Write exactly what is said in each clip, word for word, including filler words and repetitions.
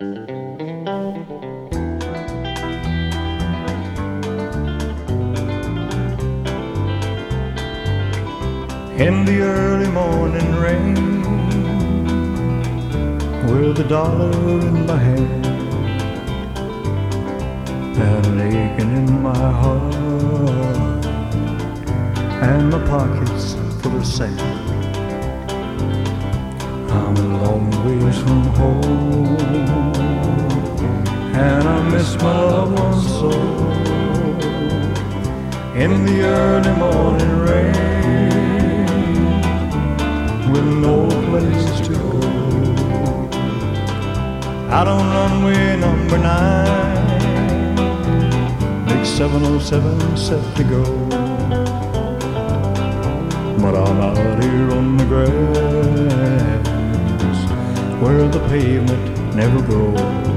In the early morning rain, with a dollar in my hand and an aching in my heart, and my pockets full of sand. I'm a long ways from home, and I miss my loved ones so. In the early morning rain, with no place to go, out on runway number nine, big seven oh seven set to go. But I'm out here on the grass, where the pavement never grows,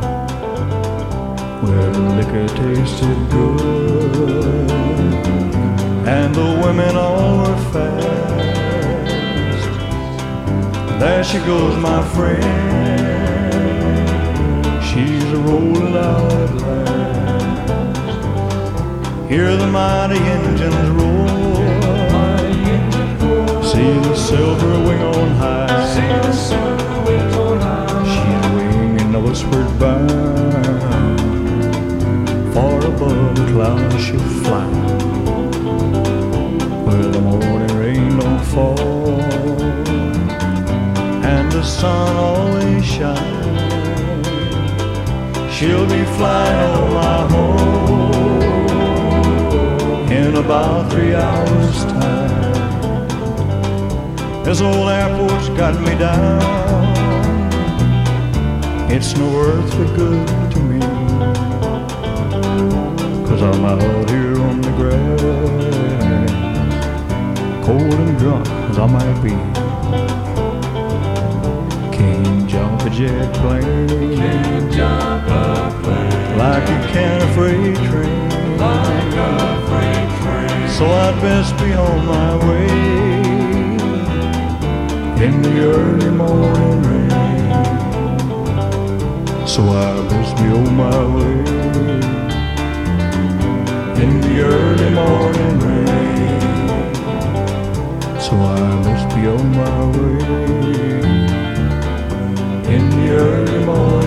where the liquor tasted good, and the women all were fast. There she goes, my friend, she's a rolling out at last. Hear the mighty engines roar, see the silver wing on high, she's winging a whispered bound, far above the clouds she'll fly, where the morning rain don't fall and the sun always shines. She'll be flying on my home in about three hours time. This old airport's got me down, it's no earthly good to me, 'cause I'm out here on the grass, cold and drunk as I might be. Can't jump a jet plane, Can't jump a plane like you can a freight train, like a freight train. so I'd best be on my way in the early morning rain. So I'd best be on my way in the early morning rain. So I must be on my way in the early morning.